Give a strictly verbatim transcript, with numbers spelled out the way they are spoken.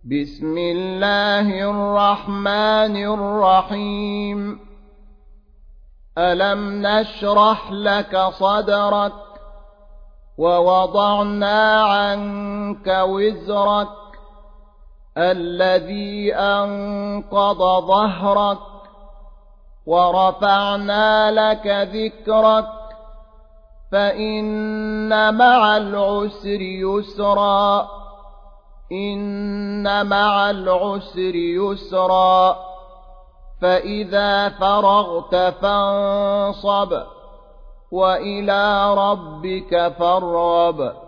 بسم الله الرحمن الرحيم ألم نشرح لك صدرك ووضعنا عنك وزرك الذي أنقض ظهرك ورفعنا لك ذكرك فإن مع العسر يسرا إن مع العسر يسرا فإذا فرغت فانصب وإلى ربك فارغب